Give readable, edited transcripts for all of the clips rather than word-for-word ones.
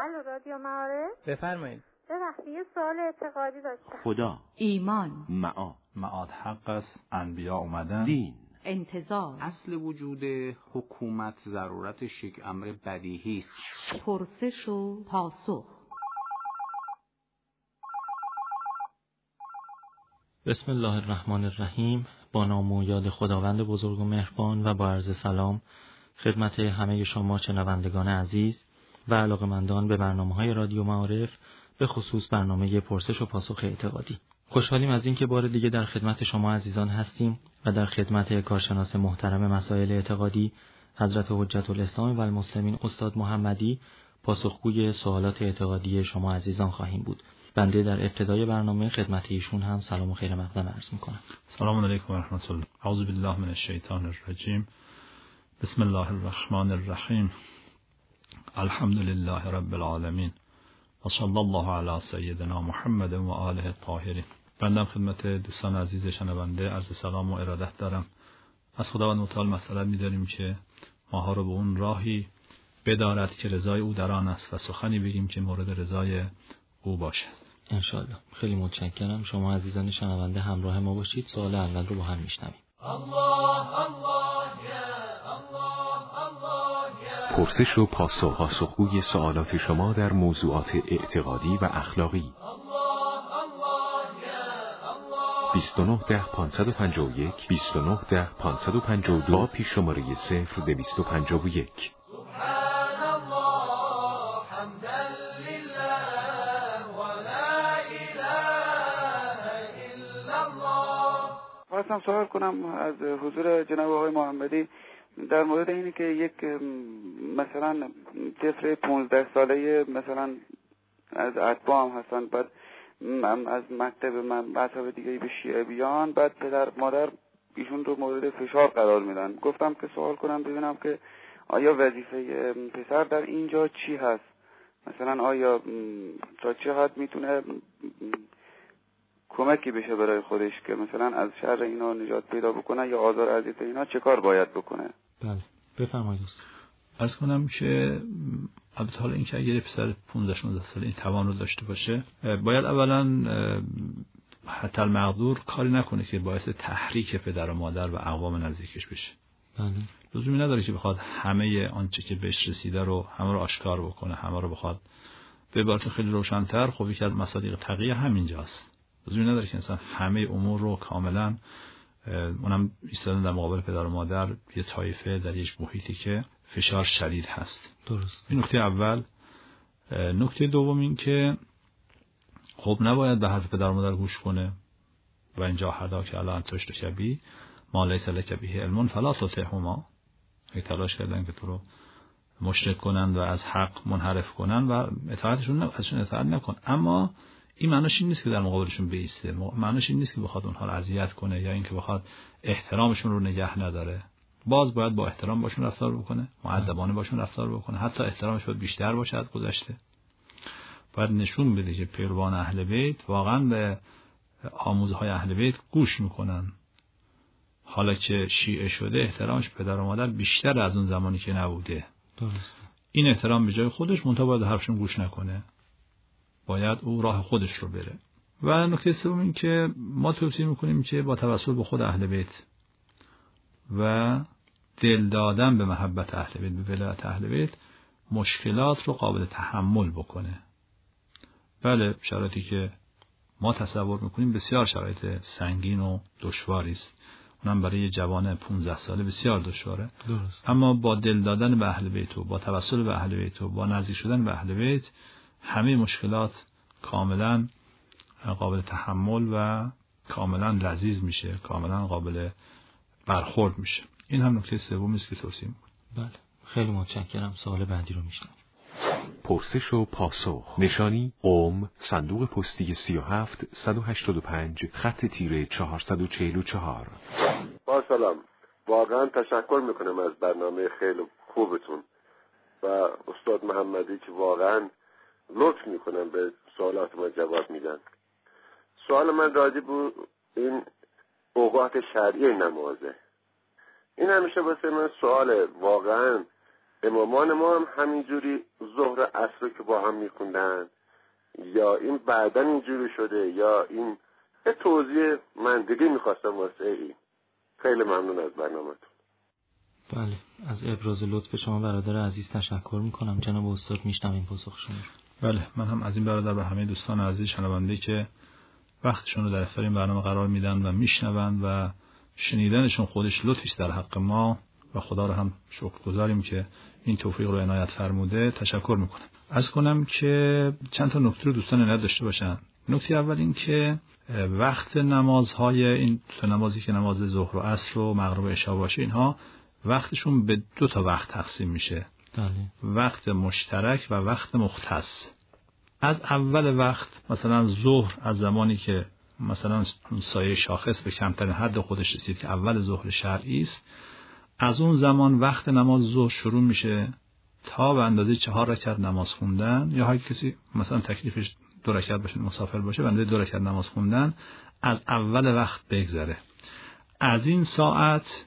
الو رادیو معارف. بفرمایید. ببخشید یه سوال اعتقادی داشتم. خدا، ایمان، معاد حق است، انبیا اومدن، دین، انتظار، اصل وجود حکومت ضرورتش یک امر بدیهی است. پرسش و پاسخ. بسم الله الرحمن الرحیم. با نام و یاد خداوند بزرگ و مهربان و با عرض سلام خدمت همه شما شنوندگان عزیز و علاقه‌مندان به برنامه‌های رادیو معارف، به خصوص برنامه پرسش و پاسخ اعتقادی. خوشحالیم از اینکه بار دیگه در خدمت شما عزیزان هستیم و در خدمت کارشناس محترم مسائل اعتقادی حضرت حجت الاسلام و المسلمین استاد محمدی پاسخگوی سوالات اعتقادی شما عزیزان خواهیم بود. بنده در ابتدای برنامه خدمت ایشون هم سلام و خیر مقدم عرض می‌کنم. سلام علیکم و رحمت الله. اعوذ بالله من الشیطان الرجیم. بسم الله الرحمن الرحیم. الحمد لله رب العالمین و صلی الله علی سیدنا محمد و آله الطاهرین. بنده خدمت دوستان عزیز شنونده عرض سلام و ارادت دارم. از خداوند متعال مسئله می‌داریم که ماها رو به اون راهی بدارد که رضای او در آن است و سخنی بگیم که مورد رضای او باشد. انشالله. خیلی متشکرم. شما عزیزان شنونده همراه ما باشید. سوال اول رو با هم میشنویم. پرسش و پاسخگوی سوالات شما در موضوعات اعتقادی و اخلاقی. 2910-551 2910-552 پیش شماره 0251. خواستم سوال کنم از حضور جناب آقای محمدی در مورد اینی که یک مثلا طفل 15 ساله مثلا از اتباع هم هستن، بعد از مکتب مذهب دیگه به شیعه بیان، بعد پدر مادر ایشون رو مورد فشار قرار میدن. گفتم که سوال کنم ببینم که آیا وظیفه پسر در اینجا چی هست؟ مثلا آیا تا چه حد میتونه کمکی بشه برای خودش که مثلا از شر اینا نجات پیدا بکنه یا آزار اذیت اینا چه کار باید بکنه؟ بله بفرمایید. عرض کنم که البته حالا این که اگر پسر 15-16 ساله این توان رو داشته باشه، باید اولا حتی المقدور کاری نکنه که باعث تحریک پدر و مادر و اقوام نزدیکش بشه. بله. لزومی نداره که بخواد همه آنچه که بهش رسیده رو همه رو آشکار بکنه، همه رو بخواد به عبارت خیلی روشن‌تر. خب یکی از مصادیق تقیه همینجاست. لزومی نداره که انسان همه امور رو کاملا اونم ایستادن در مقابل پدر و مادر یه طایفه در یک محیطی که فشار شدید هست. درست. این نکته اول. نکته دوم این که خب نباید به حرف پدر و مادر گوش کنه و اینجا حدا که الان تشت شبی ما لیس لک به علم فلا تطعهما. اگه تلاش کردن که تو رو مشرک کنن و از حق منحرف کنن و ازشون اطاعت نکن، اما این معنیش این نیست که در مقابلشون بایسته، معنیش این نیست که بخواد اونها رو اذیت کنه یا اینکه بخواد احترامشون رو نگه نداره. باز باید با احترام باشون رفتار بکنه، مؤدبانه باشون رفتار بکنه، حتی احترامش باید بیشتر باشه از گذشته. باید نشون بده که پیروان اهل بیت واقعا به آموزهای اهل بیت گوش میکنن. حالا که شیعه شده احترامش پدر و مادر بیشتر از اون زمانی که نبوده. درست. این احترام به جای خودش، منتها باید حرفشون گوش نکنه، باید او راه خودش رو بره. و نکته سوم این که ما توصیه میکنیم که با توسل به خود اهل بیت و دل دادن به محبت اهل بیت، به ولایت اهل بیت، مشکلات رو قابل تحمل بکنه. بله شرایطی که ما تصور میکنیم بسیار شرایط سنگین و دشواری است، اونم برای جوان 15 ساله بسیار دشواره. درست. اما با دل دادن به اهل بیت و با توسل به اهل بیت و با نزدیک شدن به اهل بیت همه مشکلات کاملا قابل تحمل و کاملا لذیذ میشه، کاملا قابل برخورد میشه. این هم نکته سومی است که توصیه میکنم. بله خیلی متشکرم. سوال بعدی رو میشنویم. پرسش و پاسخ. نشانی قم، صندوق پستی 37185 خط تیره 444. با سلام. واقعا تشکر میکنم از برنامه خیلی خوبتون و استاد محمدی که واقعا لطف میکنن به سوالات ما جواب میدن. سوال من راجع به این اوقات شرعی نمازه. این همیشه واسه من سوال واقعا امامان ما هم همینجوری ظهر عصر رو که با هم میخوندن، یا این بعداً اینجوری شده، یا این یه توضیح منطقی میخواستم واسه این. خیلی ممنون از برنامه‌تون. بله، از ابراز لطف شما برادر عزیز تشکر میکنم. جناب استاد میشنویم پاسخ شما. بله، من هم از این برادر و همه دوستان عزیز شنونده که وقتشون رو در اختیار این برنامه قرار میدن و میشنوند و شنیدنشون خودش لطفی است در حق ما و خدا رو هم شکرگزاریم که این توفیق رو عنایت فرموده. تشکر میکنم. عرض کنم که چند تا نکته رو دوستان عنایت داشته باشن. نکته اول این که وقت نمازهای این دو نمازی که نماز ظهر و عصر و مغرب و عشا باشه، اینها وقتشون به 2 تا وقت تقسیم میشه. بله. وقت مشترک و وقت مختص. از اول وقت مثلا ظهر، از زمانی که مثلا سایه شاخص به کمترین حد خودش رسید که اول ظهر شرعی است، از اون زمان وقت نماز ظهر شروع میشه تا به اندازه 4 رکعت نماز خوندن، یا هر کسی مثلا تکلیفش 2 رکعت باشه، مسافر باشه، به اندازه 2 رکعت نماز خوندن از اول وقت بگذره. از این ساعت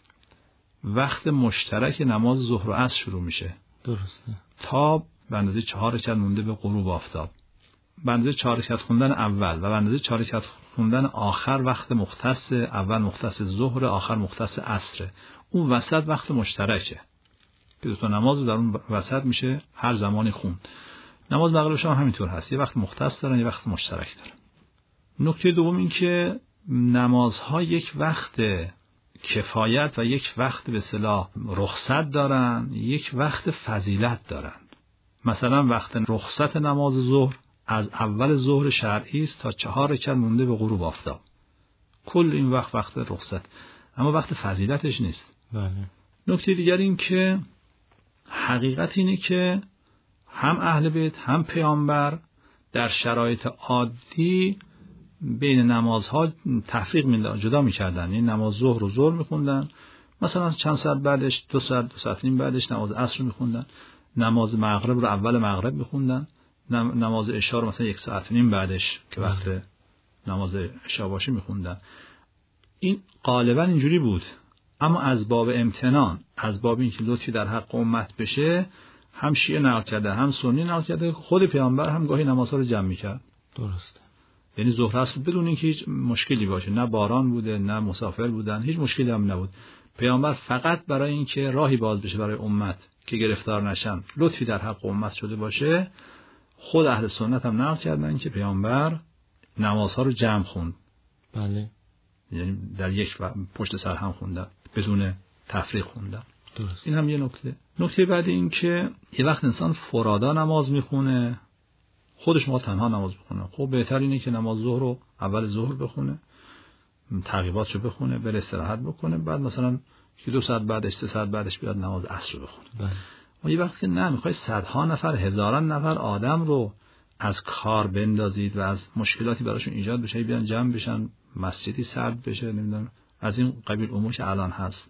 وقت مشترک نماز ظهر و عصر شروع میشه. درسته. تا به اندازه 4 رکعت مونده به غروب آفتاب. به اندازه 4 رکعت خوندن اول و به اندازه 4 رکعت خوندن آخر وقت مختص، اول مختص ظهر، آخر مختص عصر. اون وسط وقت مشترکه که 2 تا نماز در اون وسط میشه هر زمانی خوند. نماز مغرب شام همینطور هست، یه وقت مختص دارن، یه وقت مشترک دارن. نکته دوم این که نمازها یک وقت کفایت و یک وقت به اصطلاح رخصت دارن، یک وقت فضیلت دارن. مثلا وقت رخصت نماز ظهر از اول ظهر شرعی است تا 4 رکعت مونده به غروب آفتاب. کل این وقت رخصت، اما وقت فضیلتش نیست. بله. نکته دیگر این که حقیقت اینه که هم اهل بیت هم پیامبر در شرایط عادی بین نمازها تفریق می‌دادن، جدا می‌کردن. این نماز ظهر رو ظهر می‌خوندن، مثلا چند ساعت بعدش 2 ساعت 2 ساعت نیم بعدش نماز عصر می‌خوندن، نماز مغرب رو اول مغرب می‌خوندن، نماز عشا رو مثلا 1 ساعت و نیم بعدش که وقت نماز عشا باشه می‌خوندن. این غالبا اینجوری بود، اما از باب امتنان، از باب اینکه لطفی در حق امت بشه، هم شیعه نقل کرده هم سنی نقل کرده، خود پیامبر هم گاهی نمازها رو جمع می‌کرد. درسته. یعنی ظهر عصر بدون اینکه هیچ مشکلی باشه، نه باران بوده نه مسافر بودن، هیچ مشکلی هم نبود. پیامبر فقط برای اینکه راهی باز بشه برای امت که گرفتار نشن، لطفی در حق امت شده باشه، خود اهل سنت هم نقل کردن که پیامبر نمازها رو جمع خوند. بله. یعنی در یک پشت سر هم خوندن، بدون تفریق خوندن. درست. این هم یه نکته. نکته بعد این که یه وقت انسان فرادا نماز میخونه، خودش ما تنها نماز بخونه. خب بهتر اینه که نماز ظهر رو اول ظهر بخونه، ترغیباتشو بخونه، بره استراحت بکنه، بعد مثلا 2 ساعت بعدش 3 ساعت بعدش بیاد نماز عصر بخونه. بله. ما یه وقتی نه، میخوای صدها نفر، هزاران نفر آدم رو از کار بندازید و از مشکلاتی براشون ایجاد بشه، بیان جمع بشن، مسجدی سرد بشه، نمیدونم از این قبیل امور که الان هست.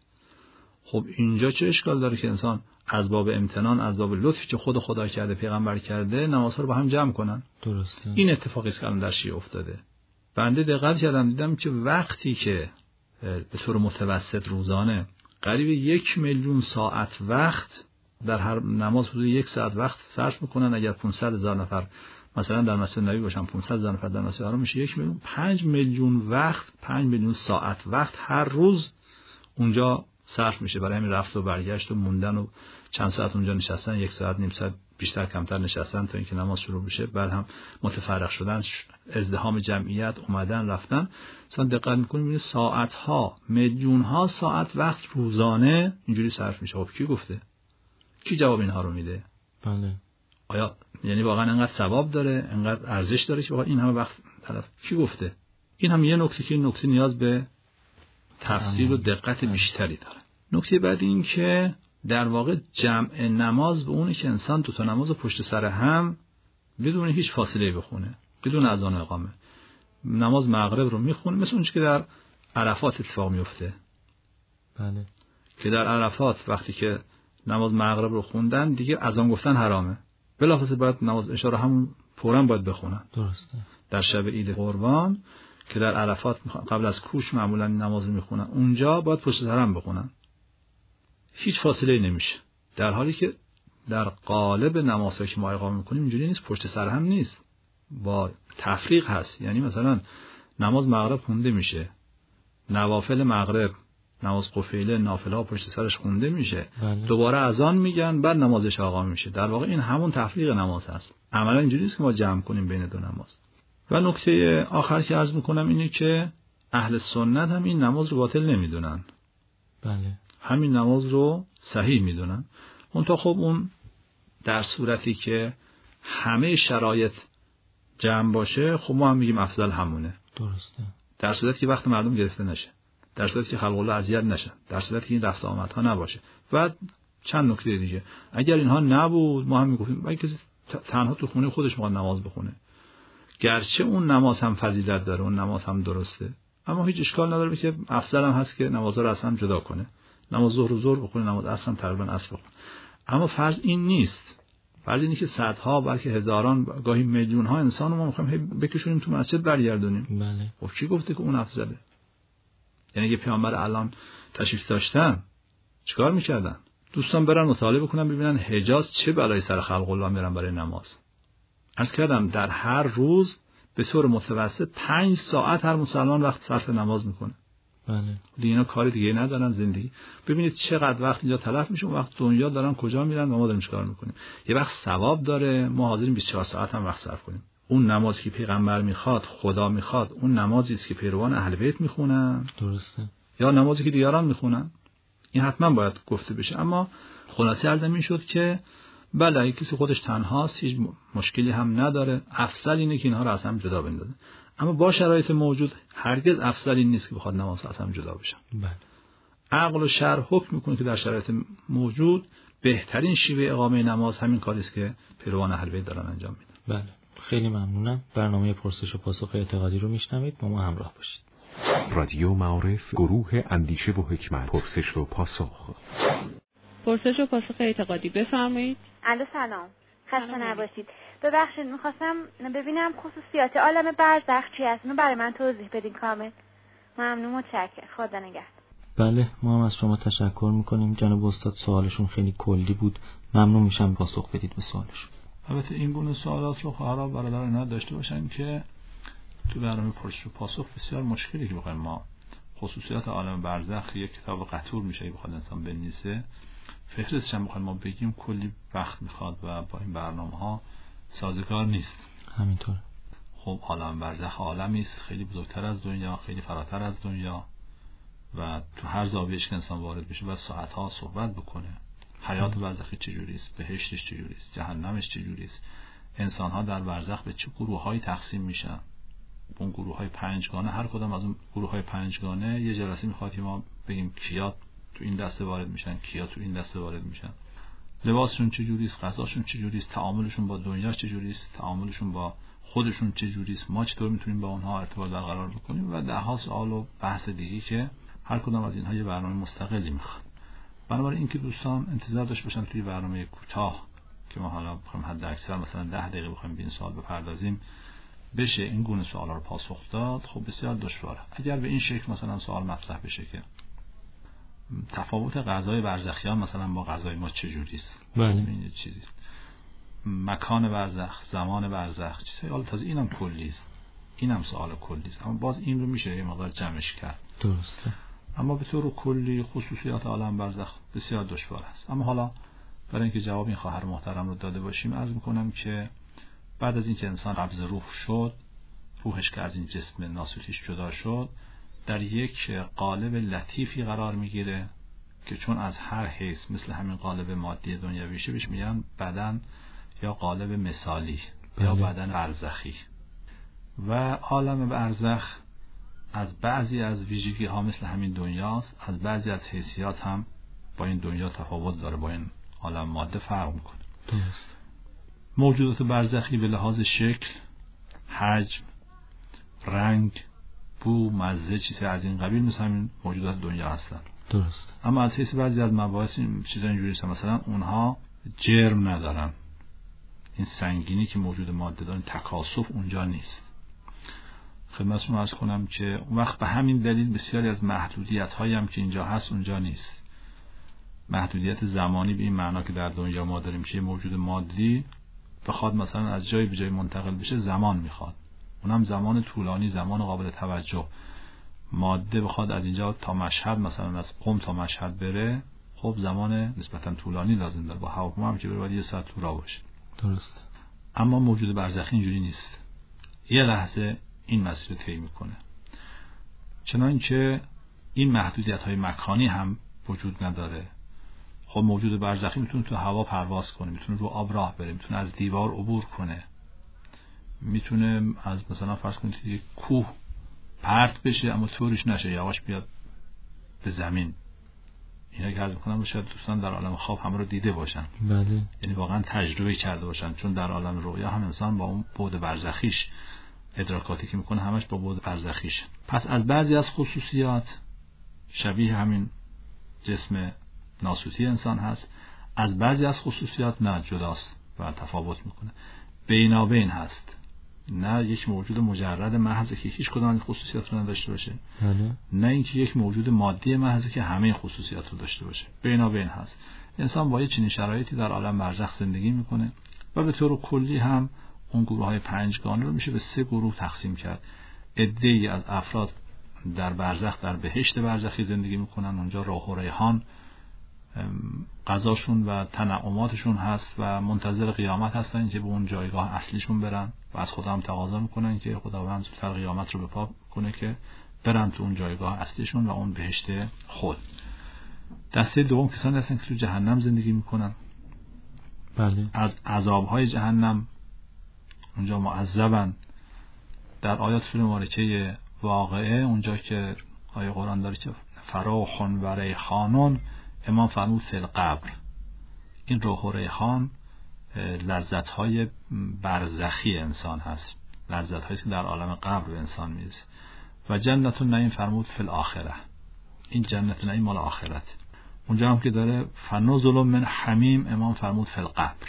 خب اینجا چه اشکال داره که انسان از باب امتنان، از باب لطفی که خدا کرده، پیغمبر کرده، نمازها رو با هم جمع کنن؟ درسته. این اتفاقی است که الان در شیعه افتاده. بنده دقت کردم دیدم که وقتی که به طور متوسط روزانه قریب 1 میلیون ساعت وقت در هر نماز حدود 1 ساعت وقت صرف میکنن، اگر 500,000 نفر مثلا در مسجد نبوی باشن، 500,000 نفر در مسجد حرام میشه 1 میلیون، 5 میلیون وقت، 5 میلیون ساعت وقت هر روز اونجا صرف میشه برای همین رفت و برگشت و موندن و چند ساعت اونجا نشستن، 1 ساعت نیم ساعت بیشتر کمتر نشستن تا اینکه نماز شروع بشه، بعد هم متفرق شدن، ازدحام جمعیت، اومدن رفتن. مثلا دقت میکنیم میبینید ساعت ها، میلیون ها ساعت وقت روزانه اینجوری صرف میشه. خب کی گفته؟ کی جواب اینها رو میده؟ بله. آیا یعنی واقعا انقدر ثواب داره، انقدر ارزش داره که واقعا این همه وقت طرف کی گفته؟ این هم یه نکته که این نکته نیاز به تفصیل و دقت بیشتری داره. نکته بعد این که در واقع جمع نماز به اونه که انسان 2 تا نماز پشت سر هم بدون هیچ فاصله بخونه، بدون اذان و اقامه. نماز مغرب رو میخونه مثل اونچه که در عرفات اتفاق میفته. بله. که در عرفات وقتی که نماز مغرب رو خوندن دیگه اذان گفتن حرامه، بلافاصله باید نماز عشا رو همون فوراً باید بخونن. درسته. در شب عید قربان که در عرفات قبل از کوچ معمولا نماز میخونن، اونجا باید پشت سر هم بخونن، هیچ فاصله نمیشه، در حالی که در قالب نمازهایی که ما اقامه میکنیم اینجوری نیست، پشت سر هم نیست، با تفریق هست. یعنی مثلا نماز مغرب خونده میشه، نوافل مغرب، نماز قفیله، نافله ها پشت سرش خونده میشه، دوباره اذان میگن، بعد نمازش اقامه میشه. در واقع این همون تفریق نماز هست. عملا اینجوری نیست که ما جمع کنیم بین دو نماز. و نکته آخر که عرض میکنم اینه که اهل سنت هم این نماز رو باطل نمیدونن. بله. همین نماز رو صحیح میدونن. اون خب اون در صورتی که همه شرایط جمع باشه، خب ما هم میگیم افضل همونه. درسته. در صورتی که وقت مردم گرفته نشه، در صورتی که خلق الله اذیت نشن، در صورتی که این رفت آمدها نباشه. و چند نکته دیگه، اگر اینها نبود ما هم میگفتیم باید کسی تنها تو خونه خودش میخواد نماز بخونه، گرچه اون نماز هم فضیلت داره، اون نماز هم درسته، اما هیچ اشکال نداره که افضل هم هست که نمازها رو اصلا جدا کنه، نماز ظهر رو ظهر بخونه، نماز عصر هم تقریبا عصر بخونه. اما فرض این نیست، فرض اینه که صدها بلکه هزاران گاهی میلیون ها انسان رو ما میخوایم بکشونیم تو مسجد برگردونیم. بله. خب کی گفته که اون افضله؟ یعنی اگه پیامبر الان تشریف داشتن چیکار میکردن؟ دوستان برن مطالعه بکنن ببینن حجاز چه بلایی سر خلق الله میارن برای نماز. عرض کردم در هر روز به طور متوسط 5 ساعت هر مسلمان وقت صرف نماز میکنه. بله. دیگه اینا کاری دیگه ندارن زندگی. ببینید چقدر وقت اینجا تلف میشه، وقت دنیا دارن کجا میرن و ما داریم چیکار میکنیم. یه وقت ثواب داره، ما حاضریم 24 ساعت هم وقت صرف کنیم. اون نمازی که پیغمبر میخواد، خدا میخواد، اون نمازی است که پیروان اهل بیت میخونن. درسته. یا نمازی که دیگران میخونن. این حتما باید گفته بشه. اما خلاصه عرض این شد که بله اگه کسی خودش تنهاست هیچ مشکلی هم نداره، افضل اینه که اینها رو از هم جدا بندازه. اما با شرایط موجود هرگز افضل این نیست که بخواد نماز از هم جدا بشن. بله. عقل و شرع حکم میکنه که در شرایط موجود بهترین شیوه اقامه نماز همین کاری است که پیروان اهل بیت دارن انجام میدن. بله. خیلی ممنونم. برنامه پرسش و پاسخ اعتقادی رو میشنوید، با ما همراه باشید. رادیو معارف، گروه اندیشه و حکمت، پرسش و پاسخ. پرسش و پاسخ اعتقادی بفرمایید. الو سلام، خسته نباشید. ببخشید میخواستم ببینم خصوصیات عالم برزخ چی هست، اینو برای من توضیح بدین کامل. ممنون، متشکرم، خدا نگهدار. بله، ما هم از شما تشکر میکنیم. جناب استاد سوالشون خیلی کلی بود، ممنون میشم پاسخ بدید به سوالشون. البته این گونه سوالات رو خواهرها برادران نداشته باشن که تو برنامه پرسش و پاسخ بسیار مشکلی که بخوایم ما خصوصیات عالم برزخ یک کتاب قطور میشه بخواد انسان بنویسه، فهرستش هم بخوایم ما بگیم کلی وقت میخواد و با این برنامه‌ها سازگار نیست. همینطور. خب عالم برزخ عالمی است خیلی بزرگتر از دنیا، خیلی فراتر از دنیا و تو هر زاویه‌اش که انسان وارد بشه و ساعت‌ها صحبت بکنه. حیات برزخی چجوری است، بهشتش چجوری است، جهنمش چجوری است، انسان‌ها در برزخ به چه گروه‌هایی تقسیم میشن. اون گروه‌های پنجگانه، هر کدام از اون گروه‌های پنجگانه یه جلسه میخواد که ما بگیم کیا تو این دسته وارد میشن، کیا تو این دسته وارد میشن، لباسشون چجوری است، غذاشون چجوری است، تعاملشون با دنیا چجوری است، تعاملشون با خودشون چجوری است، ما چطور میتونیم با اونها ارتباط برقرار بکنیم و ده ها سوال و بحث دیگه که هر کدام از اینها یه برنامه مستقلی میخواد. بنابراین اینکه دوستان انتظار داشته باشن توی برنامه کوتاه که ما حالا بخوایم حد اکثر مثلا 10 دقیقه بخوایم به این سوال بپردازیم بشه این گونه سوالا رو پاسخ داد، خب بسیار دشواره. اگر به این شکل مثلا سوال مطرح بشه که تفاوت غذای برزخیان مثلا با غذای ما چجوری است، بله. این چیزی مکان برزخ، زمان برزخ، چیزای حالا تازه اینم کلی است، اینم سوال کلی است، اما باز این رو میشه یه مقدار جمعش کرد. درسته. اما به طور کلی خصوصیات عالم برزخ بسیار دشوار است. اما حالا برای اینکه جواب این خواهر محترم رو داده باشیم عرض میکنم که بعد از اینکه انسان قبض روح شد، روحش که از این جسم ناسوتیش جدا شد، در یک قالب لطیفی قرار میگیره که چون از هر حیث مثل همین قالب مادی دنیویشه بهش میگن بدن یا قالب مثالی یا بدن برزخی. و عالم برزخ از بعضی از ویژگی ها مثل همین دنیاست، از بعضی از حیثیات هم با این دنیا تفاوت داره، با این عالم ماده فرق میکنه. درست. موجودات برزخی به لحاظ شکل، حجم، رنگ، بو، مزه، چیزی از این قبیل مثل همین موجودات دنیا هستن. درست. اما از حیث بعضی از مباحث چیزا اینجوری هستن، مثلا اونها جرم ندارن، این سنگینی که موجود ماده دارن، تکاثف اونجا نیست. خدمتتون عرض کنم که اون وقت به همین دلیل بسیاری از محدودیت هایی هم که اینجا هست اونجا نیست. محدودیت زمانی به این معنا که در دنیا ما داریم که موجود مادی بخواد مثلا از جای به جای منتقل بشه زمان میخواد، اونم زمان طولانی، زمان قابل توجه. ماده بخواد از اینجا تا مشهد، مثلا از قم تا مشهد بره، خب زمان نسبتا طولانی لازم داره. با هواپیما هم که بره باید 1 ساعت تو راه باشه. درست. اما موجود برزخی اینجوری نیست، یه لحظه این مسیر رو طی میکنه. چنانچه این محدودیت‌های مکانی هم وجود نداره. خب موجود برزخی میتونه تو هوا پرواز کنه، میتونه رو آب راه بره، میتونه از دیوار عبور کنه، میتونه از مثلا فرض کنید یک کوه پرت بشه اما طورش نشه، یواش بیاد به زمین. اینا که عرض می‌کنم شاید دوستان در عالم خواب همه رو دیده باشن. بله. یعنی واقعا تجربه کرده باشن، چون در عالم رؤیا هم انسان با اون بعد برزخیش ادراکاتی که میکنه همش با بعد برزخیش. پس از بعضی از خصوصیات شبیه همین جسم ناسوتی انسان هست، از بعضی از خصوصیات نه، جداست و تفاوت میکنه، بینابین هست، نه یک موجود مجرد محض که هیچ کدام از خصوصیات رو نداشته باشه، نه اینکه یک موجود مادی محض که همه خصوصیات رو داشته باشه، بینابین هست. انسان با چنین شرایطی در عالم برزخ زندگی میکنه و به طور کلی هم اون گروه‌های 5 گانه رو میشه به 3 گروه تقسیم کرد. عده‌ای از افراد در برزخ در بهشت برزخی زندگی میکنن، اونجا روح و ریحان غذاشون و تنعماتشون هست و منتظر قیامت هستن که به اون جایگاه اصلیشون برن و از خدا هم تقاضا میکنن که خداوند زودتر قیامت رو بپا کنه که برن تو اون جایگاه اصلیشون و اون بهشت خود. دسته دوم کسانی هستن که تو جهنم زندگی میکنن. بله. از عذابهای جهنم اونجا معذبن. در آیات مبارکه واقعه اونجا که آیه قرآن داره که فراخ و ریحان، امام فرمود فی القبر. این روح و ریحان لذت‌های برزخی انسان هست، لذت‌هایی که در عالم قبر به انسان میرسه. و جنت النعیم فرمود فی الاخره، این جنت النعیم مال آخرت. اونجا هم که داره فنزل من حمیم، امام فرمود فی القبر.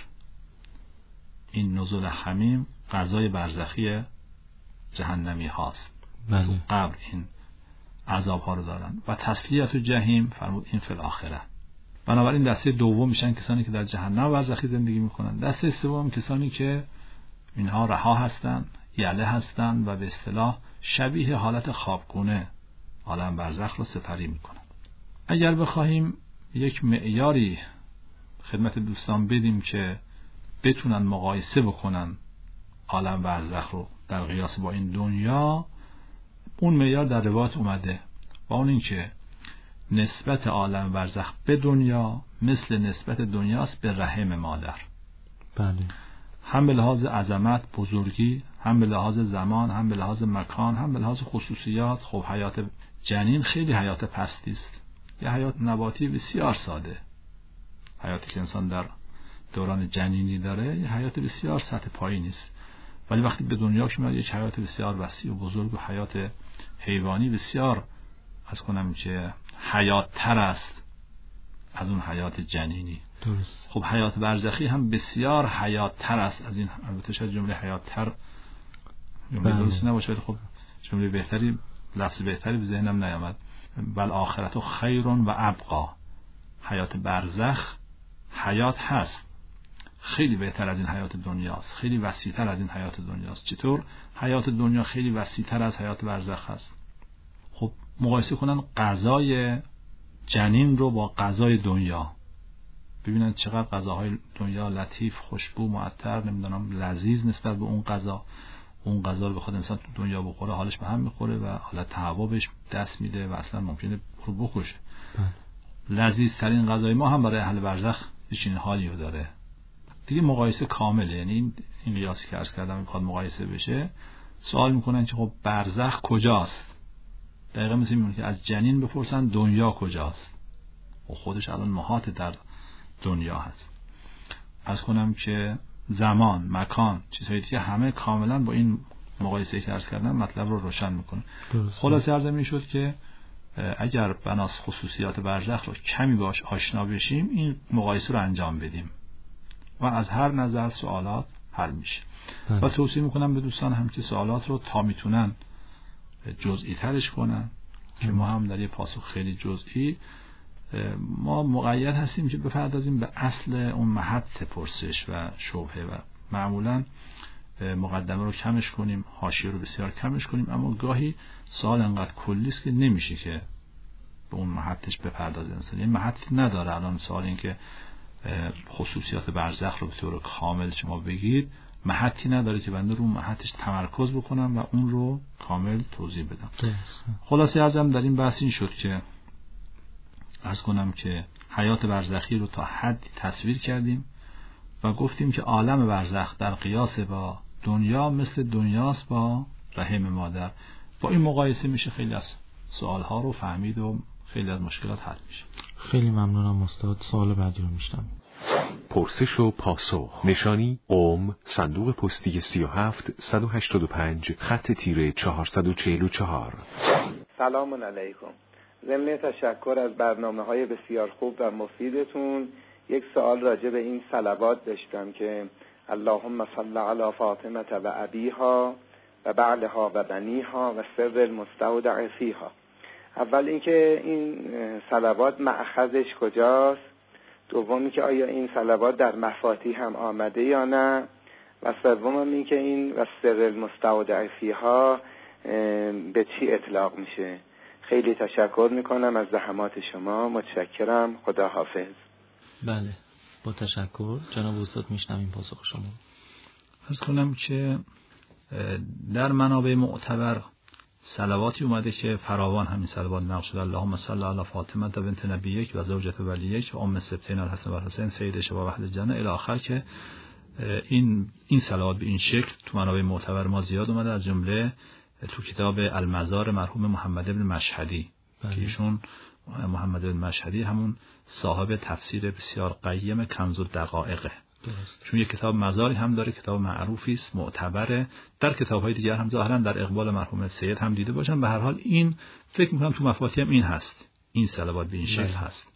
این نزول حمیم غذای برزخی جهنمی هاست. بله. قبر این عذاب ها رو دارن. و تسلیت جهیم فرمود این فی الاخره. بنابراین دسته دوم میشن کسانی که در جهنم برزخی زندگی میکنن. دسته سوم کسانی که اینها رها هستن، یله هستن و به اصطلاح شبیه حالت خوابگونه عالم برزخ رو سپری میکنن. اگر بخواهیم یک معیاری خدمت دوستان بدیم که بتونن مقایسه بکنن عالم برزخ رو در قیاس با این دنیا، اون معیار در روایت اومده و اون این که نسبت عالم برزخ به دنیا مثل نسبت دنیاست به رحم مادر. بله. هم به لحاظ عظمت، بزرگی، هم به لحاظ زمان، هم به لحاظ مکان، هم به لحاظ خصوصیات. خب حیات جنین خیلی حیات پستی است، یه حیات نباتی بسیار ساده. حیاتی که انسان در دوران جنینی داره یه حیات بسیار سطح پایینی است، ولی وقتی به دنیا میاد یک حیات بسیار وسیع و بزرگ و حیات حیوانی بسیار از کنم که حیات تر است از اون حیات جنینی. درست. خب حیات برزخی هم بسیار حیات تر است از این. البته شاید جمله حیات تر جمله درست نباشه، ولی خب جمله بهتری، لفظ بهتری به ذهنم نیامد. بل آخرت خیر و ابقا. حیات برزخ حیات هست، خیلی بهتر از این حیات دنیاست، خیلی وسیع‌تر از این حیات دنیاست. چطور؟ حیات دنیا خیلی وسیع‌تر از حیات برزخ هست. خب مقایسه کنن غذای جنین رو با غذای دنیا، ببینن چقدر غذاهای دنیا لطیف، خوشبو، معطر، نمیدونم لذیذ نسبت به اون غذا. اون غذا رو بخواد انسان تو دنیا بخوره حالش به هم میخوره و حالت تهوع بهش دست میده و اصلا ممکنه رو بکشه. لذیذ ترین غذای ما هم برای اهل برزخ چنین حالی رو داره. دیگه مقایسه کامله، یعنی این قیاسی که عرض کردم میخواد مقایسه بشه. سوال میکنن که خب برزخ کجاست؟ دقیقا مثل میمونه که از جنین بپرسن دنیا کجاست. و خودش الان محاط در دنیا هست. عرض کنم که زمان، مکان، چیزهایی که همه کاملا با این مقایسه که عرض کردم مطلب رو روشن میکنه. خلاصه عرض میشد که اگر بناس خصوصیات برزخ رو کمی باش آشنا بشیم این مقایسه رو انجام بدیم و از هر نظر سوالات حل میشه. و توصیه میکنم به دوستان هم که سوالات رو تا میتونن جزئی ترش کنن که ما هم در یه پاسخ خیلی جزئی ما مقید هستیم که بپردازیم به اصل اون محط پرسش و شبهه و معمولا مقدمه رو کمش کنیم، حاشیه رو بسیار کمش کنیم، اما گاهی سوال انقدر کلی است که نمیشه که به اون محطش بپردازه انسان. این محطی نداره. الان سوال این که خصوصیات برزخ رو به طور کامل شما بگید، محطی نداره که بنده رو محطش تمرکز بکنم و اون رو کامل توضیح بدم. خلاصه ازم در این بحث این شد که عرض کنم که حیات برزخی رو تا حدی تصویر کردیم و گفتیم که عالم برزخ در قیاس با دنیا مثل دنیاست با رحم مادر. با این مقایسه میشه خیلی از سوالها رو فهمید و خیلی از مشکلات حل میشه. خیلی ممنونم استاد. سوال بعدی رو میشنم. پرسش و پاسخ. نشانی قم، صندوق پستی 37 185 خط تیره 444. سلام علیکم. ضمن تشکر از برنامه‌های بسیار خوب و مفیدتون، یک سوال راجع به این صلوات داشتم که اللهم صل علی فاطمه و ابیها و بعلها و بنیها و سر المستودع فیها. اول اینکه این صلوات مأخذش کجاست؟ دومی که آیا این صلوات در مفاتیح هم آمده یا نه؟ و سوم این که این و سر المستودع فیها به چی اطلاق میشه؟ خیلی تشکر میکنم از زحمات شما. متشکرم. خدا حافظ. بله، با تشکر. جناب استاد میشنویم پاسخ شما. عرض کنم که در منابع معتبر صلواتی اومده که فراوان همین صلوات نقل شده. اللهم صل علی فاطمه بنت نبیک و زوجة ولیک و ام سبتین الحسن و الحسین سید شباب اهل الجنه الی آخر، که این صلوات به این شکل تو منابع معتبر ما زیاد اومده، از جمله تو کتاب المزار مرحوم محمد بن مشهدی که ایشون محمد بن مشهدی همون صاحب تفسیر بسیار قیم کنز الدقائق، چون یک کتاب مزاری هم داره، کتاب معروفی است، معتبره. در کتاب‌های دیگر هم ظاهرا در اقبال مرحوم سید هم دیده باشم. به هر حال این فکر می‌کنم تو مفاتیح هم این هست، این صلوات به این شکل هست.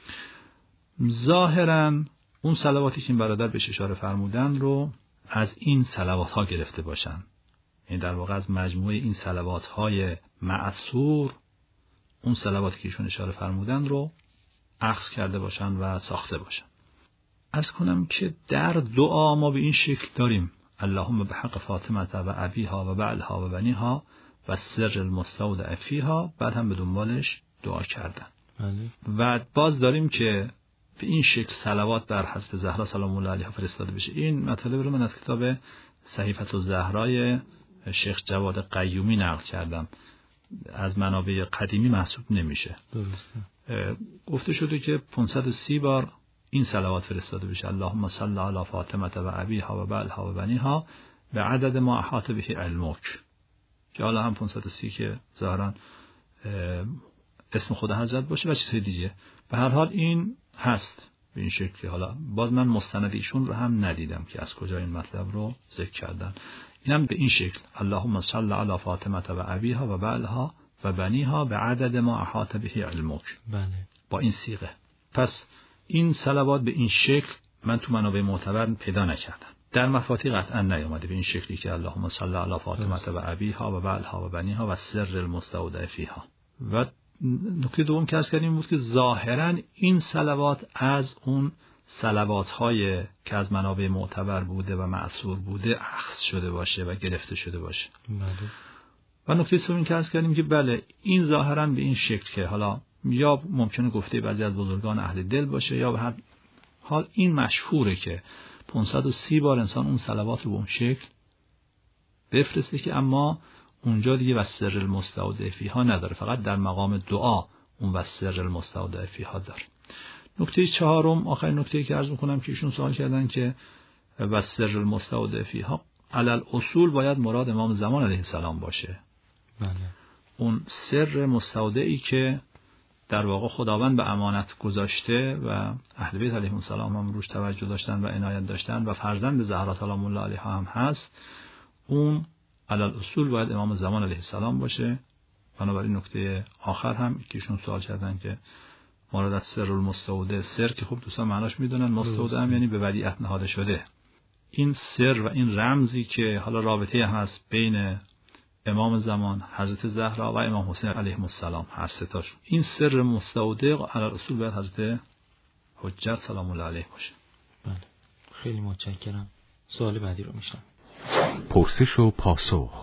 ظاهرا اون صلواتی که این برادر بهش اشاره فرمودن رو از این صلوات‌ها گرفته باشن، یعنی در واقع از مجموعه این صلوات‌های مأثور اون صلواتی که ایشون اشاره فرمودن رو اخذ کرده باشن و ساخته باشن. عرض کنم که در دعا ما به این شکل داریم: اللهم بحق فاطمه و ابیها و بعلها و بنیها و سر المستودع فیها، بعد هم به دنبالش دعا کردن. و باز داریم که به این شکل صلوات بر حضرت زهرا سلام الله علیها فرستاده بشه. این مطلب رو من از کتاب صحیفة الزهرای شیخ جواد قیومی نقل کردم، از منابع قدیمی محسوب نمیشه. درسته. گفته شده که 530 بار این صلوات فرستاده بشه: اللهم صل علی فاطمه و ابیها و بعلها و بنیها به عدد ما احاط به علمک، که حالا هم 530 که ظاهرا اسم خدا حضرت باشه و چیزهای دیگه. به هر حال این هست به این شکلی. حالا باز من مستند ایشون رو هم ندیدم که از کجا این مطلب رو ذکر کردن. اینم به این شکل: اللهم صل علی فاطمه و ابیها و بعلها و بنیها به عدد ما احاط به علمک. بله. با این صیغه. پس این صلوات به این شکل من تو منابع معتبر پیدا نکردم. در مفاتیح قطعا نیامده به این شکلی که اللهم صل علی فاطمه و ابیها و بعلها و بنیها و سر المستودع فیها. و نکته دوم که عرض کردیم بود که ظاهرا این صلوات از اون صلوات‌های که از منابع معتبر بوده و مأثور بوده اخذ شده باشه و گرفته شده باشه. و نکته سوم که عرض کردیم که بله این ظاهرا به این شکل که حالا یا ممکنه گفته بعضی از بزرگان اهل دل باشه، یا به هر حال این مشهوره که 530 بار انسان اون صلوات رو به اون شکل بفرسته، که اما اونجا دیگه وسر المستودع فیها نداره، فقط در مقام دعا اون وسر المستودع فیها داره. نکته چهارم، آخرین نکته که عرض میکنم که ایشون سوال کردن که وسر المستودع فیها علل اصول باید مراد امام زمان علیه السلام باشه. بله. اون سر مستودعی که در واقع خداوند به امانت گذاشته و اهل بیت علیهم السلام هم روش توجه داشتن و عنایت داشتن و فرزند زهرا سلام الله علیها هم هست، اون علل اصول باید امام زمان علیه السلام باشه. بنابراین نکته آخر هم که ایشون سوال کردن که مراد از سر المستودع، سر که خب دوستان معناش میدونن، مستودع هم یعنی به ودیعت نهاده شده. این سر و این رمزی که حالا رابطه هست بین امام زمان، حضرت زهرا و امام حسین علیهم السلام، هر سه تاشون. این سر مستودع علی رسول باید حضرت حجت سلام الله علیه باشه. بله، خیلی متشکرم. سوال بعدی رو میشنم. پرسش و پاسخ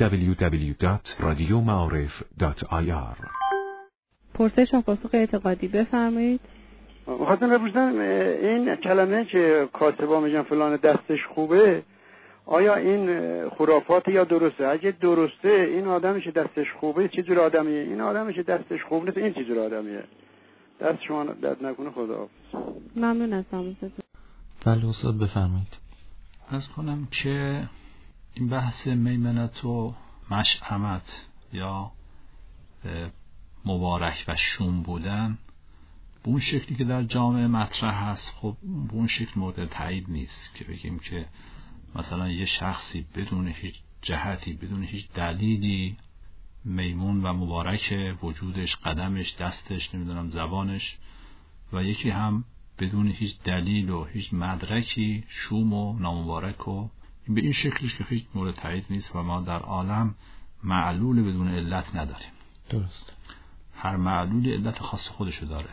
www.radiomaarif.ir. پرسش و پاسخ اعتقادی بفرمایید. خواستم بپرسم این کلمه که کاتبا میگن فلان دستش خوبه، آیا این خرافات یا درسته؟ اگه درسته این آدمی که دستش خوبه چه جور آدمیه؟ این آدمی که دستش خوب نیست این چه جور آدمیه؟ دست شما درد نکنه. خداحافظ. ممنون هستم. بله استاد بفرمایید. عرض کنم که این بحث میمنت و مشأمت یا مبارک و شوم بودن به اون شکلی که در جامعه مطرح هست، خب به اون شکل مورد تایید نیست که بگیم که مثلا یه شخصی بدون هیچ جهتی، بدون هیچ دلیلی میمون و مبارک وجودش، قدمش، دستش، نمیدونم زبانش، و یکی هم بدون هیچ دلیل و هیچ مدرکی شوم و نامبارک، و به این شکلش که هیچ مورد تایید نیست و ما در عالم معلول بدون علت نداریم. درست. هر معلولی علت خاص خودشو داره.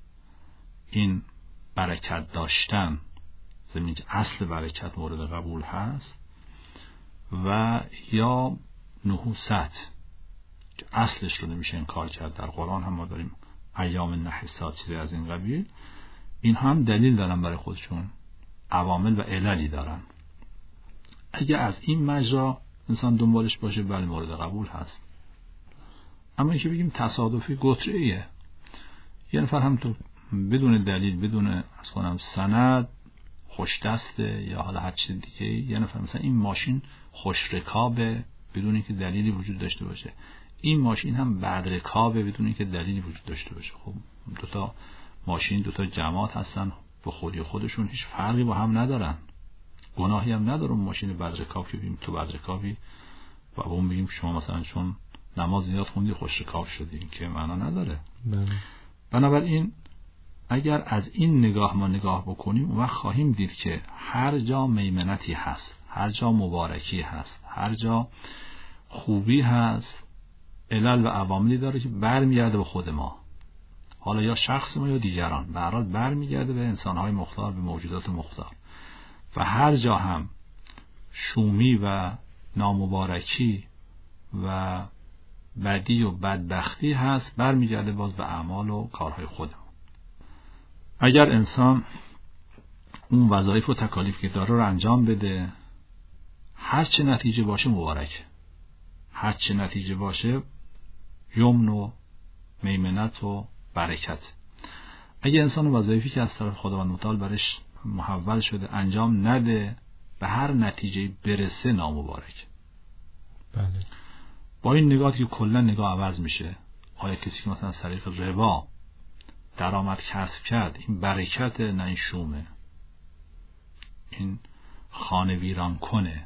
این برکت داشتن، زمین که اصل برکت مورد قبول هست، و یا نحوست که اصلش رو نمیشه انکار کرد. در قرآن هم ما داریم ایام نحسات، چیزی از این قبیل. این هم دلیل دارن برای خودشون، عوامل و عللی دارن. اگه از این مجرا انسان دنبالش باشه بله مورد قبول هست. اما اینکه بگیم تصادفی گتره‌ایه، یه نفر هم تو بدون دلیل، بدون اصلا سند خوش دسته یا حالا هر چیز دیگه، یه نفر مثلا این ماشین خوش رکابه بدون اینکه دلیلی وجود داشته باشه، این ماشین هم بد رکابه بدون اینکه دلیلی وجود داشته باشه. خب دوتا ماشین، دوتا جماعت هستن، به خودی خودشون هیچ فرقی با هم ندارن، گناهی هم نداره. ماشین بد رکاب که بگیم تو بد رکابی و اون بگیم شما مثلا چون نماز زیاد خوندی خوش رکاب شدی، که معنا نداره. بنابراین اگر از این نگاه ما نگاه بکنیم اون وقت خواهیم دید که هر جا میمنتی هست، هر جا مبارکی هست، هر جا خوبی هست، علل و عواملی داره که برمیگرده به خود ما، حالا یا شخص ما یا دیگران، به هر حال برمیگرده به انسان‌های مختار، به موجودات مختار. و هر جا هم شومی و نامبارکی و بدی و بدبختی هست، برمیگرده باز به اعمال و کارهای خودمون. اگر انسان اون وظایف و تکالیف که داره رو انجام بده، هر چه نتیجه باشه مبارک، هر چه نتیجه باشه یمن و میمنت و برکت. اگه انسان وظایفی که از طرف خداوند متعال برش محول شده انجام نده، به هر نتیجه برسه نامبارک. بله. با این نگاهی که کلا نگاه عوض میشه. آیا کسی که مثلا از طریق ربا درآمد کسب کرد، این برکت نه این شومه، این خانه ویران کنه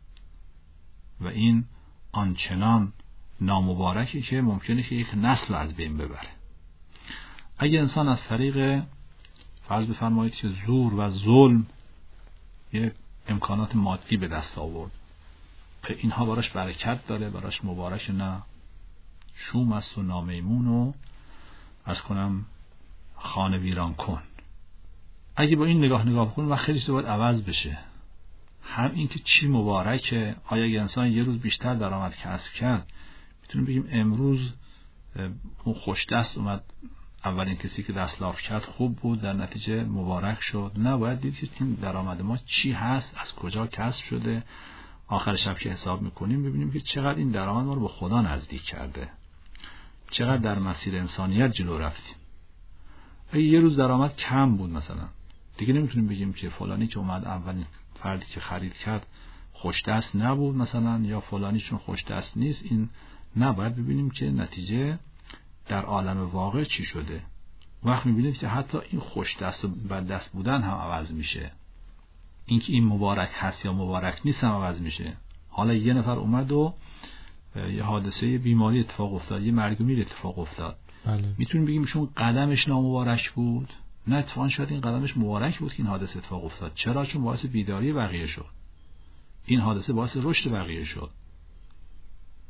و این آنچنان نامبارکی که ممکنه که یک نسل از بین ببره. اگه انسان از طریق فرض بفرمایید که زور و ظلم یه امکانات مادی به دست آورد، اینها براش برکت داره، براش مبارک نه شوم است و نامیمون و از کنم خانه ویران کن. اگه با این نگاه کنیم و خیلی چیز باید عوض بشه. هم این که چی مبارکه، آیا اگه انسان یه روز بیشتر درآمد کسب کرد میتونیم بگیم امروز اون خوش دست اومد، اولین کسی که دست لاف کرد خوب بود، در نتیجه مبارک شد. نه، باید دید که این درآمد ما چی هست، از کجا کسب شده. آخر شب که حساب میکنیم ببینیم که چقدر این درآمد ما رو به خدا نزدیک کرده، چقدر در مسیر انسانیت جلو رفتیم. اگه یه روز درآمد کم بود مثلا، دیگه نمیتونیم بگیم که فلانی که اومد اولین فردی که خرید کرد خوش دست نبود مثلا، یا فلانی چون خوش دست نیست. این نباید ببینیم که نتیجه در عالم واقع چی شده. وقت میبینید که حتی این خوش دست و بد دست بودن هم عوض میشه. اینکه این مبارک هست یا مبارک نیست هم عوض میشه. حالا یه نفر اومد و یه حادثه بیماری اتفاق افتاد، یه مرگ و میر اتفاق افتاد، بله. میتونیم بگیم شون قدمش نامبارک بود؟ نه، اتفاقا شاید این قدمش مبارک بود که این حادثه اتفاق افتاد. چرا؟ چون باعث بیداری بقیه شد، این حادثه باعث رشد بقیه شد.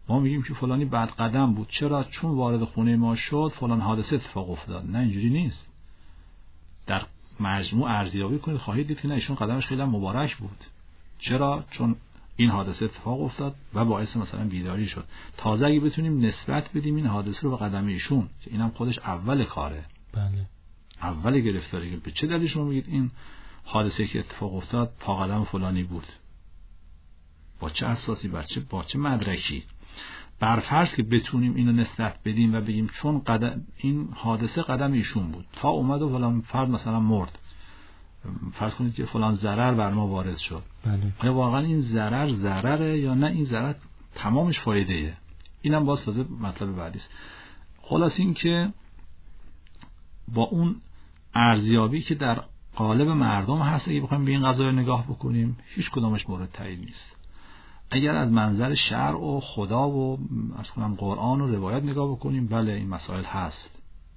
ما میگیم که فلانی بد قدم بود. چرا؟ چون وارد خونه ما شد فلان حادثه اتفاق افتاد. نه، اینجوری نیست. در مجموع ارزیابی کنید خواهید دید که نه، ایشون قدمش خیلی مبارک بود. چرا؟ چون این حادثه اتفاق افتاد و باعث مثلا بیداری شد. تازه اگه بتونیم نسبت بدیم این حادثه رو به قدم ایشون، که اینم خودش اول کاره. بله. اول گرفتاری. به چه دلیل شما میگید این حادثه که اتفاق افتاد پا قدم فلانی بود؟ با چه اساسی؟ با چه مدرکی؟ برفرض که بتونیم اینو نسبت بدیم و بگیم چون این حادثه قدم ایشون بود تا اومد و فلان فرد مثلا مرد، فرض کنید که فلان ضرر بر ما وارد شد. بله. آیا واقعا این ضرره یا نه این ضرر تمامش فایده‌ایه؟ اینم باز تازه مطلب بعدی است. خلاص این که با اون ارزیابی که در قالب مردم هست اگه بخوایم به این قضایا نگاه بکنیم هیچ کدامش مورد تایید نیست. اگر از منظر شرع و خدا و مثلا قرآن و روایت نگاه بکنیم، بله این مسائل هست،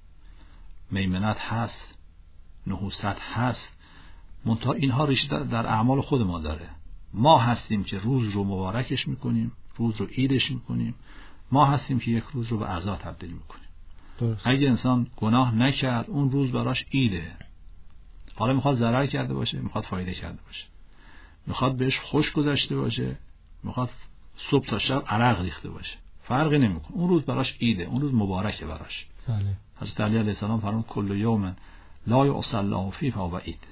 میمنت هست، نحوست هست، منتها اینها ریشه در اعمال خود ما داره. ما هستیم که روز رو مبارکش میکنیم، روز رو عیدش میکنیم، ما هستیم که یک روز رو به عزا تبدیل میکنیم. درست. اگه انسان گناه نکرد اون روز براش عیده. حالا میخواد ضرر کرده باشه، میخواد فایده کرده باشه، میخواد بهش خوش گذشته باشه، میخواد صبح تا شب عرق ریخته باشه، فرقی نمیکنه، اون روز براش عیده، اون روز مبارکه براش. بله. حضرت علی علیه السلام فرمود کل یوم لا یعصی الله فیه فهو عید.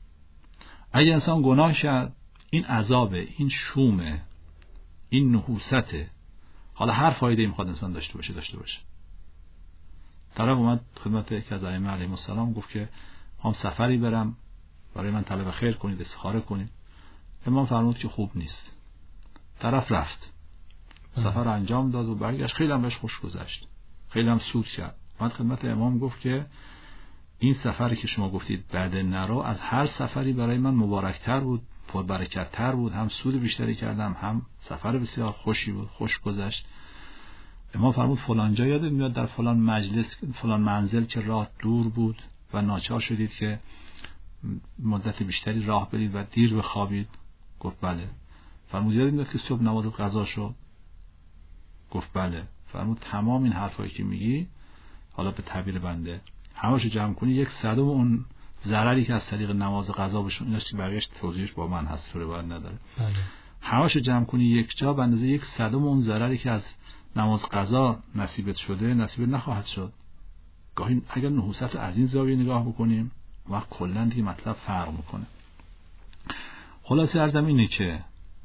اگه انسان گناه کرد این عذابه، این شومه، این نحوسته، حالا هر فایده‌ای میخواد انسان داشته باشه. طرف اومد خدمت یکی از ائمه علیهم السلام گفت که هم سفری برم، برای من طلب خیر کنید، استخاره کنید. امام فرمود که خوب نیست. طرف رفت، سفر انجام داد و برگشت، خیلی هم بهش خوش گذشت، خیلی هم سود کرد. اومد خدمت امام گفت که این سفری که شما گفتید بعد نرو از هر سفری برای من مبارکتر بود، پربرکت‌تر بود، هم سود بیشتری کردم، هم سفر بسیار خوشی بود، خوش گذشت. امام فرمود فلان جا یادت میاد در فلان مجلس، فلان منزل که راه دور بود و ناچار شدید که مدت بیشتری راه برید و دیر بخوابید؟ گفت بله. فرمود یادت میاد که صبح نماز قضا شد؟ گفت بله. فرمود تمام این حرفایی که میگی، حالا به تعبیر بنده همه‌شو جمع کنی 1/100 اون ضرری که از طریق نماز قضا بشون، ایناست که بقیه‌اش توضیحش با من هست، تو روایت نداره. بله. همه‌شو جمع کنی یک جا، به اندازه 1/100 اون ضرری که از نماز قضا نصیبت شده نصیبت نخواهد شد. گاهی اگر نحوست از این زاویه نگاه بکنیم وقت کلا دیگه مطلب فرق میکنه. خلاصه عرضم اینه که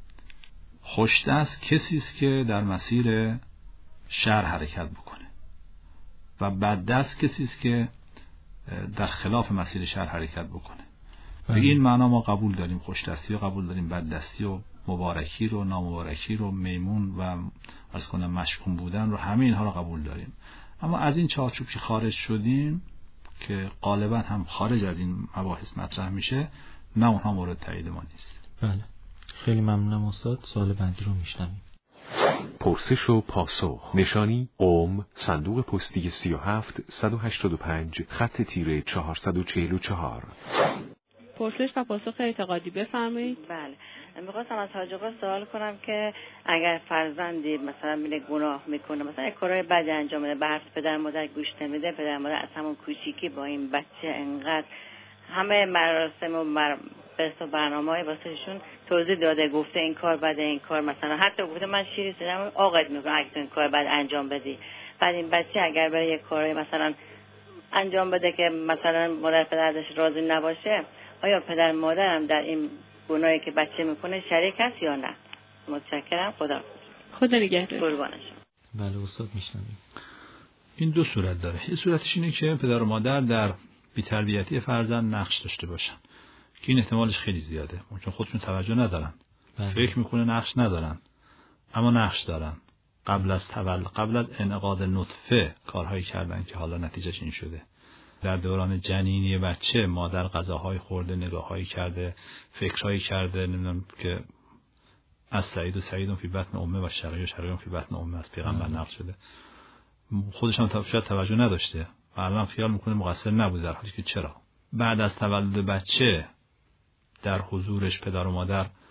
خوش‌دست کسی است که در مسیر شر حرکت بکنه و بددست کسی است که در خلاف مسیر شر حرکت بکنه. به این معنا ما قبول داریم خوش‌دستی و قبول داریم بددستی و مبارکی رو، نامبارکی رو، میمون و از کنم مشکوم بودن رو، همه اینها رو قبول داریم. اما از این چارچوب که خارج شدیم که غالبا هم خارج از این مباحث مطرح میشه، نه اونها مورد تایید ما نیست. بله. خیلی ممنونم استاد. سوال بعدی رو میشنویم. پرسش و پاسخ. نشانی قم، صندوق پستی 37 185 خط تیره 444. پرسش و پاسخ اعتقادی بفرمایید. بله. میخواستم از حاج آقا سوال کنم که اگر فرزندی مثلا میره گناه میکنه، مثلا کارهای بدی انجام میده، به حرف پدر مادر گوش نمیده، پدر مادر از همون کوچیکی با این بچه انقدر همه مراسم و برنامه‌های واسهشون توضیح داده، گفته این کار بده، این کار مثلا حتی گفته من شیری سرم آقت میکنم اگه تو این کار بد انجام بدی. بعد این بچه اگر بره یک کاری مثلا انجام بده که مثلا مادر پدر ازش راضی نباشه، آیا پدر مادر هم در این گناهی که بچه میکنه شریک هست یا نه؟ متشکرم. خدا نگهدار. قربانش. بله استاد میشنویم. این دو صورت داره. یه صورتش اینه که پدر و مادر در بی‌تربیتی فرزند نقش داشته باشن که این احتمالش خیلی زیاده، چون خودشون توجه ندارن. فکر میکنه نقش ندارن اما نقش دارن. قبل از انعقاد نطفه کارهایی کردن که حالا نتیجهش این شده. در دوران جنینی بچه مادر غذاهای خورده، نگاهایی کرده، فکرهایی کرده، نمیدونم که از سعید فی بطن امه و شقی فی بطن امه از پیغمبر نقل شده. خودش هم شاید توجه نداشته و الان خیال میکنه مقصر نبوده، در حالی که چرا؟ بعد از تولد بچه در حضورش پدر و مادر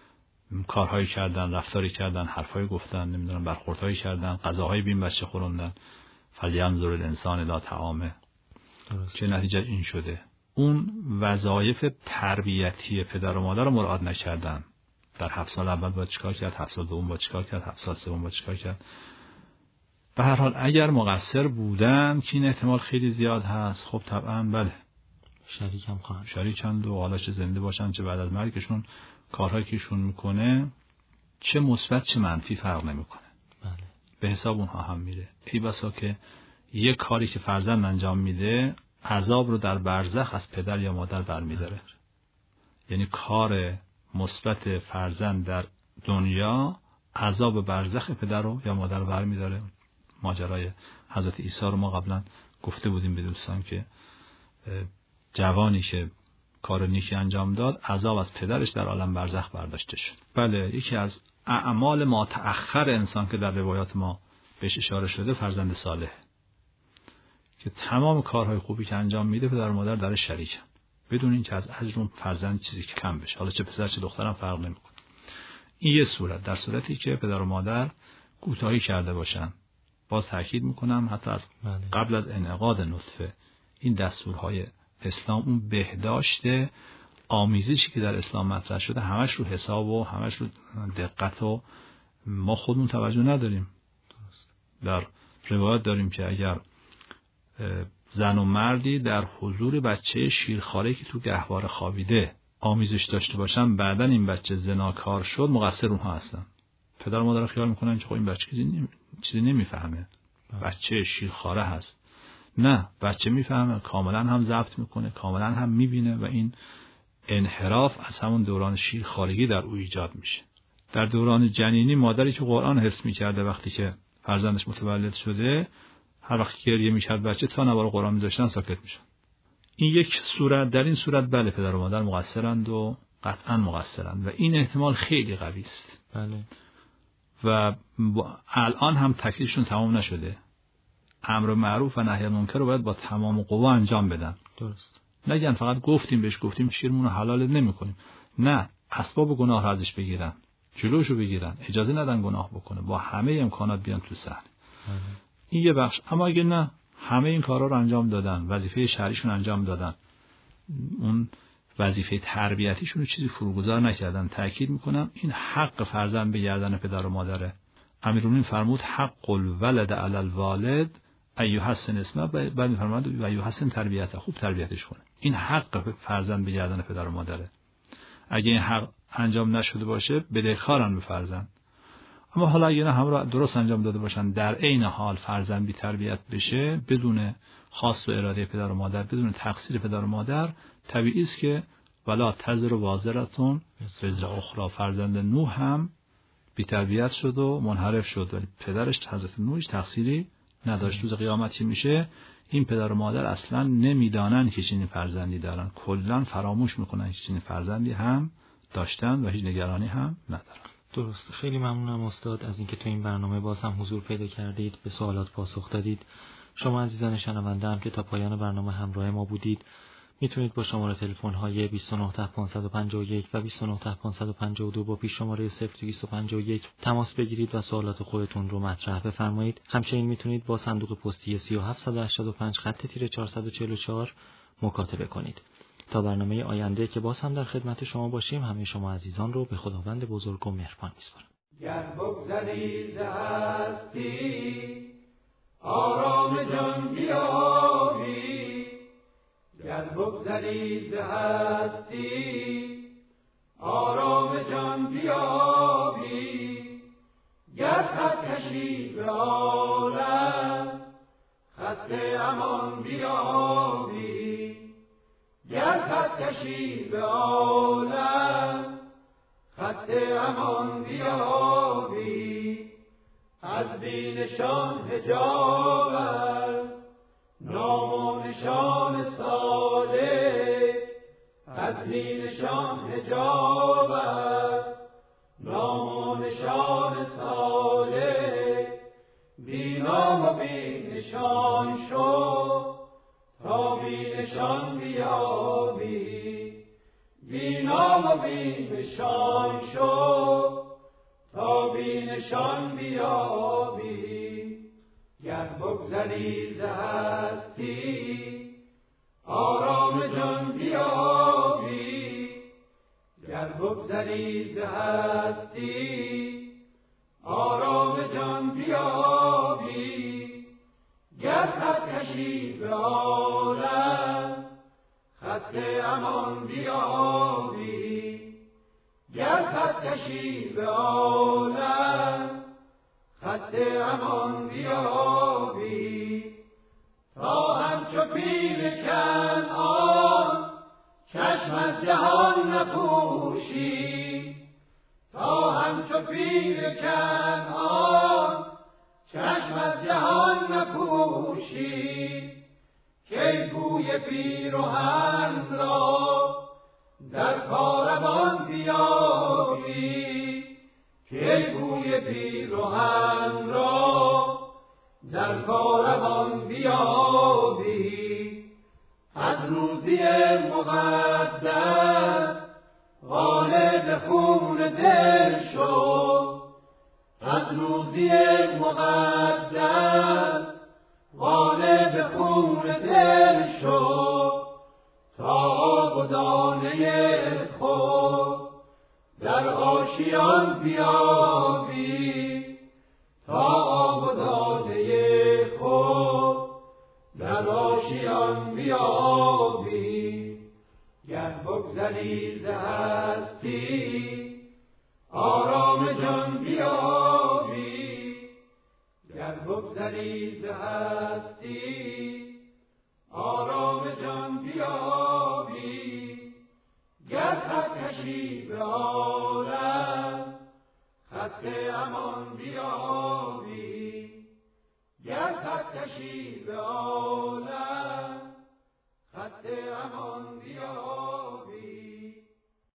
کارهایی کردن، رفتاری کردن، حرفایی گفتن، نمیدونم برخوردهایی کردن، غذاهای بین بچه خوردن، فلینظر الانسان الی طعامه. چه نتیجه این شده؟ اون وظایف تربیتی پدر و مادر رو مراعات نکردن. در 7 سال اول باید چیکار کرد، 7 سال دوم باید چیکار کرد، 7 سال سوم باید چیکار کرد. به هر حال اگر مقصر بودن که این احتمال خیلی زیاد هست، خب طبعا بله شریکن و حالا چه زنده باشن چه بعد از مرگشون کارهایی که ایشون میکنه چه مثبت چه منفی فرق نمیکنه. بله. به حساب اونها هم میره. ای بسا که یک کاری که فرزند انجام میده عذاب رو در برزخ از پدر یا مادر برمیداره. یعنی کار مثبت فرزند در دنیا عذاب برزخ پدر رو یا مادر رو برمیداره. ماجرای حضرت عیسی رو ما قبلا گفته بودیم به دوستان که جوانی که کار نیکی انجام داد عذاب از پدرش در عالم برزخ برداشته شد. بله، یکی از اعمال ما تأخر انسان که در روایات ما بهش اشاره شده فرزند صالح که تمام کارهای خوبی که انجام میده پدر و مادر درش شریکن بدون اینکه از اجر اون فرزند چیزی که کم بشه. حالا چه پسر چه دخترم فرق نمیکنه. این یه صورت. در صورتی که پدر و مادر کوتاهی کرده باشن. باز تاکید میکنم حتی از قبل از انعقاد نطفه این دستورهای اسلام اون بهداشت آمیزشی که در اسلام مطرح شده همش رو حساب و همش رو دقت و ما خودمون توجه نداریم. در روایت داریم که اگر زن و مردی در حضور بچه شیرخواره که تو گهواره خوابیده آمیزش داشته باشن بعدن این بچه زناکار شد مقصر اونها هستن. پدر و مادر خیال میکنن که خب این بچه چیزی نمیفهمه، بچه شیرخواره هست. نه، بچه میفهمه، کاملا هم ضبط میکنه، کاملا هم میبینه و این انحراف از همون دوران شیرخوارگی در او ایجاد میشه. در دوران جنینی مادری که قرآن حفظ میکرده وقتی که فرزندش متولد شده هر وقت گریه میکرد بچه تا نوار قرآن میذاشتن ساکت میشن. این یک صورت. در این صورت بله پدر و مادر مقصرند و قطعا مقصرند و این احتمال خیلی قوی است. بله. و الان هم تکلیفشون تمام نشده. امر معروف و نهی منکر رو باید با تمام قوا انجام بدن. درست. نگن فقط گفتیم شیرمون رو حلال نمی‌کنیم. نه، اسباب گناه رو ازش بگیرن، جلوشو بگیرن، اجازه ندن گناه بکنه، با همه امکانات بیان تو صحنه. این یه بخش. اما اگه نه همه این کارا رو انجام دادن، وظیفه شرعیشون انجام دادن، اون وظیفه تربیتیشون رو چیزی فروگذار نکردن، تاکید میکنم این حق فرزند به گردن پدر و مادره. امیرالمومنین فرمود حق الولد علی الوالد ایحسن اسمه، بعد میفرماد و ایحسن تربیته، خوب تربیتش کنه. این حق فرزند به گردن پدر و مادره. اگه این حق انجام نشده باشه بدهکارن به فرزند. اما حالا اگه نه هم را درست انجام داده باشن در عین حال فرزند بی تربیت بشه بدون خواست و اراده پدر و مادر، بدون تقصیر پدر و مادر، طبیعی است که ولا تزر وازرتون وزر اخرى. فرزند نوح هم بی تربیت شد و منحرف شد ولی پدرش حضرت نوح تقصیری نداشت. روز قیامت میشه این پدر و مادر اصلا نمیدانن که چنین فرزندی دارن، کلا فراموش میکنن که چنین فرزندی هم داشتن و هیچ نگرانی هم ندارن. درست. خیلی ممنونم استاد از اینکه تو این برنامه باز هم حضور پیدا کردید، به سوالات پاسخ دادید. شما عزیزان شنونده هم که تا پایان برنامه همراه ما بودید میتونید با شماره تلفن های 29551 و 29552 با پیش شماره 0251 تماس بگیرید و سوالات خودتون رو مطرح بفرمایید. همچنین میتونید با صندوق پستی 3785 خط تیره 444 مکاتبه کنید. تا برنامه آینده که باز هم در خدمت شما باشیم همه شما عزیزان رو به خداوند بزرگ و مهربان میسپارم. گر بگذری ز هستی آرام جان بیابی، گر بگذری ز هستی آرام جان بیابی، گر خط کشی به عالم خط امان بیابی، گر خط کشی به عالم خط امان بیابی، از بینشان حجاب است نام و نشان صالح، از بینشان حجاب است نام و نشان صالح، بی نام و بی نشان شو تا بی نشان بیابی، بی نام و بی نشان شو آیینشان بیابی، گر بگذری ز هستی آرام جان بیابی، گر بگذری ز هستی آرام جان بیابی، گر خط کشی به عالم خط امان بیابی، گر خط کشی به عالم خط امان بیابی، تا همچو پیر کنعان چشم از جهان نپوشی، تا همچو پیر کنعان چشم از جهان نپوشی، کی بوی پیرهن را در کاروان بیابی، کی بوی پیرهن را در کاروان بیابی، از روزی مقدر غالب خون دل شو، از روزی مقدر غالب خون دل شو، تا آب و دانه خود در آشیان بیابی، تا آب و دانه خود در آشیان بیابی، گر بگذری ز هستی آرام جان بیابی، گر بگذری ز هستی آرام جان بیابی، گر خط کشی به عالم خط امان بیابی، گر خط کشی به عالم خط امان بیابی.